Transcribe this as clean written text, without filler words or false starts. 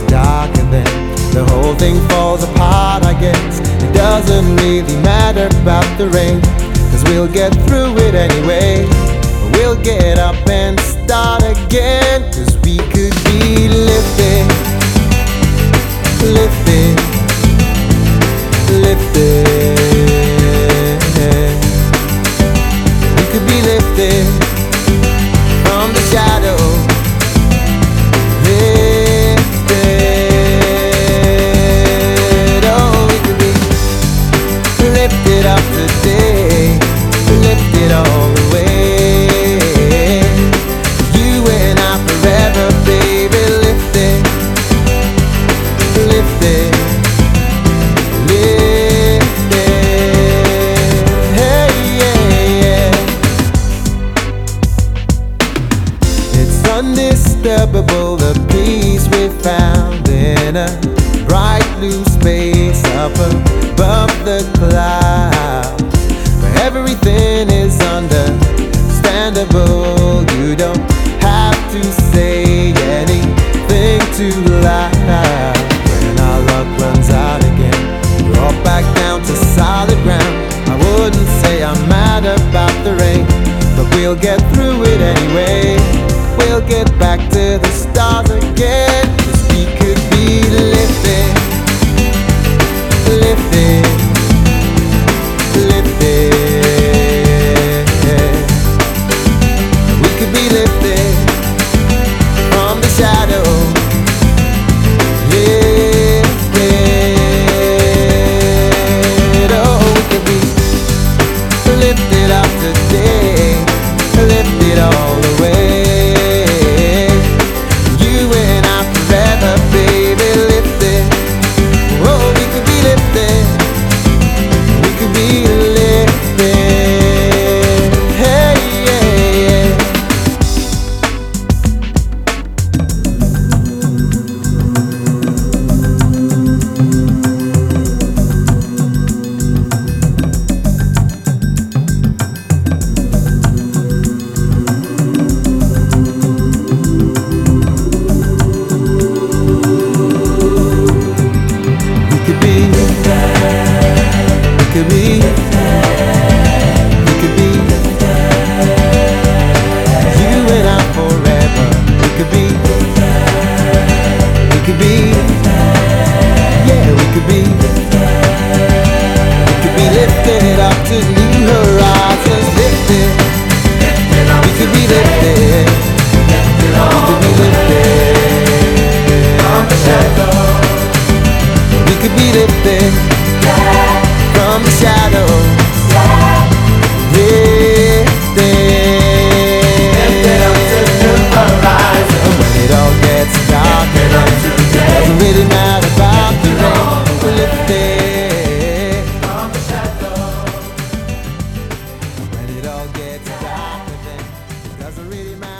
darker, then the whole thing falls apart, I guess. It doesn't really matter about the rain, 'cause we'll get through it anyway. We'll get up and start again, 'cause we could be lifted, lifted, lifted. We could be lifted from the shadow, lifted. Oh, we could be lifted up today, lifted all the way. You and I forever, baby, lifted, lifted, lifted. Hey, yeah, yeah. It's undisturbable, the peace we found in a bright blue space up above the clouds, where everything is understandable. You don't have to say anything too loud. When our luck runs out again, we're all back down to solid ground. I wouldn't say I'm mad about the rain, but we'll get through it anyway. We'll get back to the start again, 'cause we could be lifted, lifted, lifted. We could be lifted from the shadow, lifted. Oh, we could be lifted up today, lifted all the way. You and I forever, baby, lifted. Oh, we could be lifted, we could be lifted. Hey, yeah, yeah. We could be, we could be, we could be, you and I forever. We could be, we could be, yeah, we could be lifted up to new horizons, lifted. We could be lifted, we could be lifted from the shadow. We could be lifted from the shadow, lifted, lifted up to the horizon. And when it all gets dark, it doesn't really matter about the rain. We're lifted from the shadow. When it all gets dark, then it doesn't really matter.